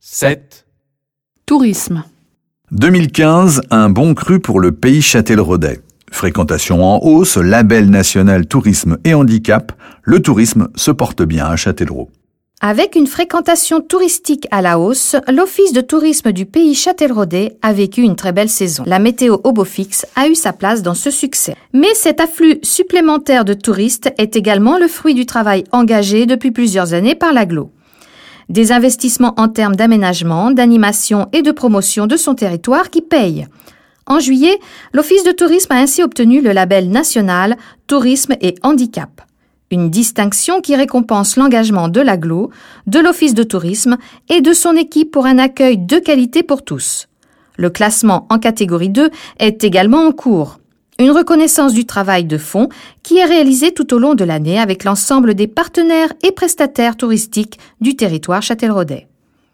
7. Tourisme. 2015, un bon cru pour le pays châtelleraudais. Fréquentation en hausse, label national tourisme et handicap, le tourisme se porte bien à Châtellerault. Avec une fréquentation touristique à la hausse, l'Office de tourisme du pays châtelleraudais a vécu une très belle saison. La météo au beau fixe a eu sa place dans ce succès. Mais cet afflux supplémentaire de touristes est également le fruit du travail engagé depuis plusieurs années par l'agglo. Des investissements en termes d'aménagement, d'animation et de promotion de son territoire qui payent. En juillet, l'Office de tourisme a ainsi obtenu le label national Tourisme et Handicap. Une distinction qui récompense l'engagement de l'agglo, de l'Office de tourisme et de son équipe pour un accueil de qualité pour tous. Le classement en catégorie 2 est également en cours. Une reconnaissance du travail de fond qui est réalisé tout au long de l'année avec l'ensemble des partenaires et prestataires touristiques du territoire châtelleraudais.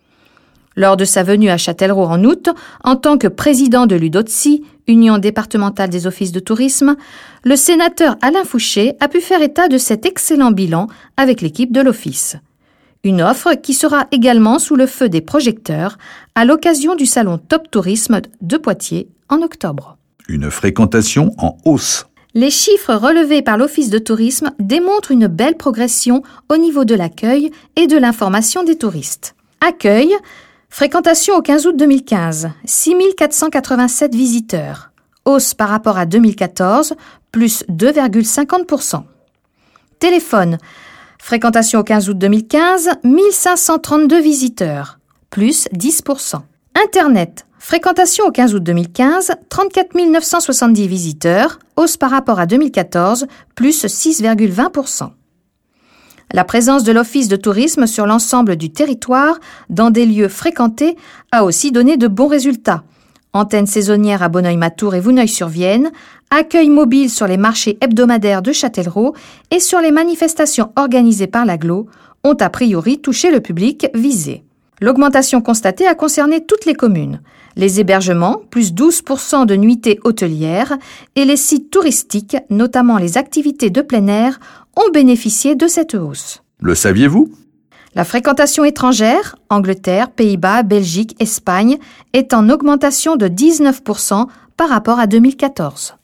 Lors de sa venue à Châtellerault en août, en tant que président de l'UDOTSI, Union départementale des offices de tourisme, le sénateur Alain Fouché a pu faire état de cet excellent bilan avec l'équipe de l'Office. Une offre qui sera également sous le feu des projecteurs à l'occasion du salon Top Tourisme de Poitiers en octobre. Une fréquentation en hausse. Les chiffres relevés par l'Office de tourisme démontrent une belle progression au niveau de l'accueil et de l'information des touristes. Accueil, fréquentation au 15 août 2015, 6 487 visiteurs. Hausse par rapport à 2014, plus 2,50%. Téléphone, fréquentation au 15 août 2015, 1532 visiteurs, plus 10%. Internet, fréquentation au 15 août 2015, 34 970 visiteurs, hausse par rapport à 2014, plus 6,20%. La présence de l'Office de tourisme sur l'ensemble du territoire, dans des lieux fréquentés, a aussi donné de bons résultats. Antenne saisonnière à Bonneuil-Matour et Vouneuil-sur-Vienne, accueil mobile sur les marchés hebdomadaires de Châtellerault et sur les manifestations organisées par l'agglo ont a priori touché le public visé. L'augmentation constatée a concerné toutes les communes. Les hébergements, plus 12% de nuitées hôtelières, et les sites touristiques, notamment les activités de plein air, ont bénéficié de cette hausse. Le saviez-vous ? La fréquentation étrangère, Angleterre, Pays-Bas, Belgique, Espagne, est en augmentation de 19% par rapport à 2014.